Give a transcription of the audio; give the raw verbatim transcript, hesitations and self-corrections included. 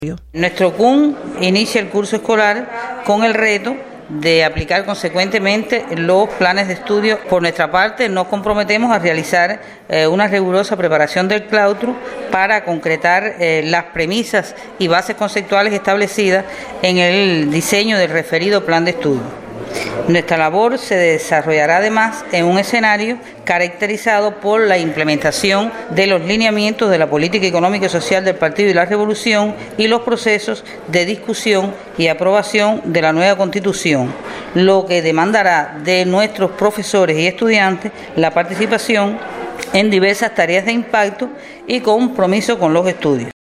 Nuestro C U N inicia el curso escolar con el reto de aplicar consecuentemente los planes de estudio. Por nuestra parte, nos comprometemos a realizar eh, una rigurosa preparación del claustro para concretar eh, las premisas y bases conceptuales establecidas en el diseño del referido plan de estudio. Nuestra labor se desarrollará además en un escenario caracterizado por la implementación de los lineamientos de la política económica y social del Partido y la Revolución y los procesos de discusión y aprobación de la nueva Constitución, lo que demandará de nuestros profesores y estudiantes la participación en diversas tareas de impacto y compromiso con los estudios.